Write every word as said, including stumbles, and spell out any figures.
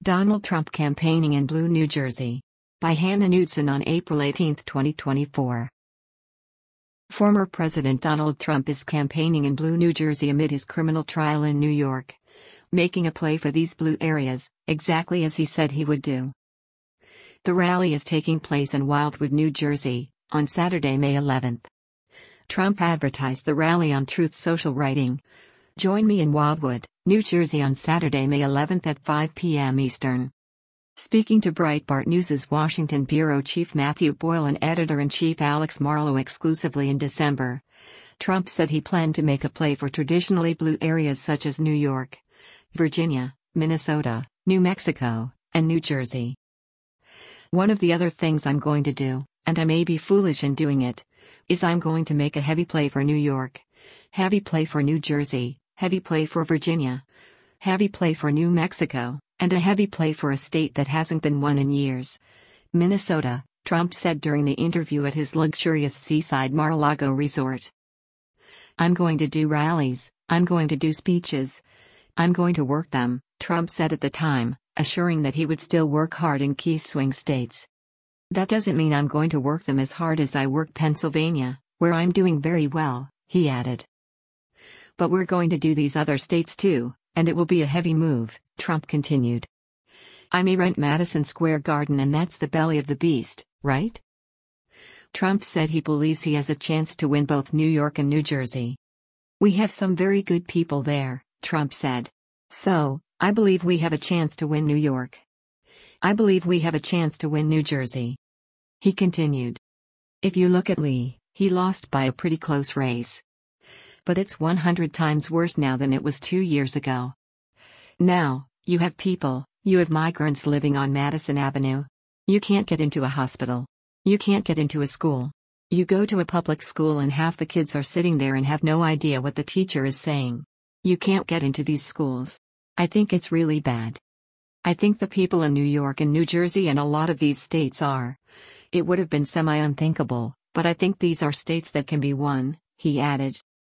Donald Trump campaigning in blue New Jersey. By Hannah Knudsen on April eighteenth, twenty twenty-four. Former President Donald Trump is campaigning in blue New Jersey amid his criminal trial in New York, making a play for these blue areas, exactly as he said he would do. The rally is taking place in Wildwood, New Jersey, on Saturday, May eleventh. Trump advertised the rally on Truth Social, writing, "Join me in Wildwood, New Jersey on Saturday, May eleventh at five p m Eastern." Speaking to Breitbart News' Washington bureau chief Matthew Boyle and editor-in-chief Alex Marlow exclusively in December, Trump said he planned to make a play for traditionally blue areas such as New York, Virginia, Minnesota, New Mexico, and New Jersey. "One of the other things I'm going to do, and I may be foolish in doing it, is I'm going to make a heavy play for New York, heavy play for New Jersey, heavy play for Virginia, heavy play for New Mexico, and a heavy play for a state that hasn't been won in years, Minnesota," Trump said during the interview at his luxurious seaside Mar-a-Lago resort. "I'm going to do rallies, I'm going to do speeches, I'm going to work them," Trump said at the time, assuring that he would still work hard in key swing states. "That doesn't mean I'm going to work them as hard as I work Pennsylvania, where I'm doing very well," he added. "But we're going to do these other states too, and it will be a heavy move," Trump continued. "I may rent Madison Square Garden, and that's the belly of the beast, right?" Trump said he believes he has a chance to win both New York and New Jersey. "We have some very good people there," Trump said. "So, I believe we have a chance to win New York. I believe we have a chance to win New Jersey." He continued. "If you look at Lee, he lost by a pretty close race. But it's one hundred times worse now than it was two years ago. Now, you have people, you have migrants living on Madison Avenue. You can't get into a hospital. You can't get into a school. You go to a public school and half the kids are sitting there and have no idea what the teacher is saying. You can't get into these schools. I think it's really bad. I think the people in New York and New Jersey and a lot of these states are. It would have been semi-unthinkable, but I think these are states that can be won," he added.